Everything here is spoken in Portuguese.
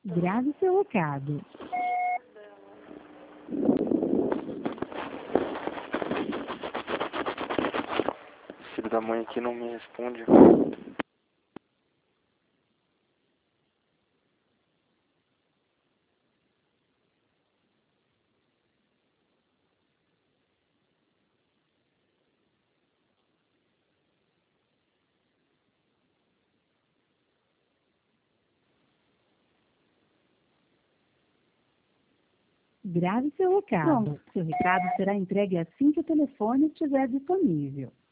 Grave seu recado. Filho da mãe aqui não me responde. Grave seu recado. Seu recado será entregue assim que o telefone estiver disponível.